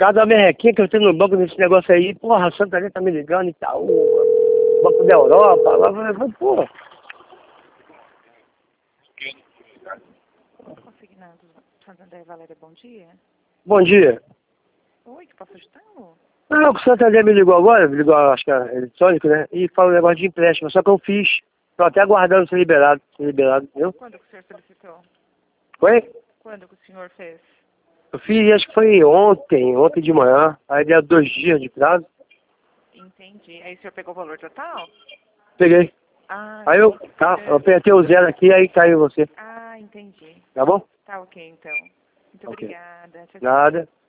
causa da merrequinha que eu tenho no banco nesse negócio aí, porra, a Santander tá me ligando e tal, Banco da Europa, lá, porra. Consignado Santander, Valéria, bom dia. Bom dia. Oi, que posso ajudá-lo? Não, o Santander me ligou agora, me ligou, acho que é eletrônico, né? E falou um negócio de empréstimo, só que eu fiz. Tô até aguardando ser liberado, entendeu? Quando que o senhor solicitou? Foi? Quando que o senhor fez? Eu fiz, acho que foi ontem de manhã. Aí deu 2 dias de prazo. Entendi. Aí o senhor pegou o valor total? Peguei. Ah, Aí eu apertei o zero aqui, aí caiu você. ah, entendi. Tá bom? Tá ok, então. Muito Ok. obrigada. Tchau, tchau. Nada.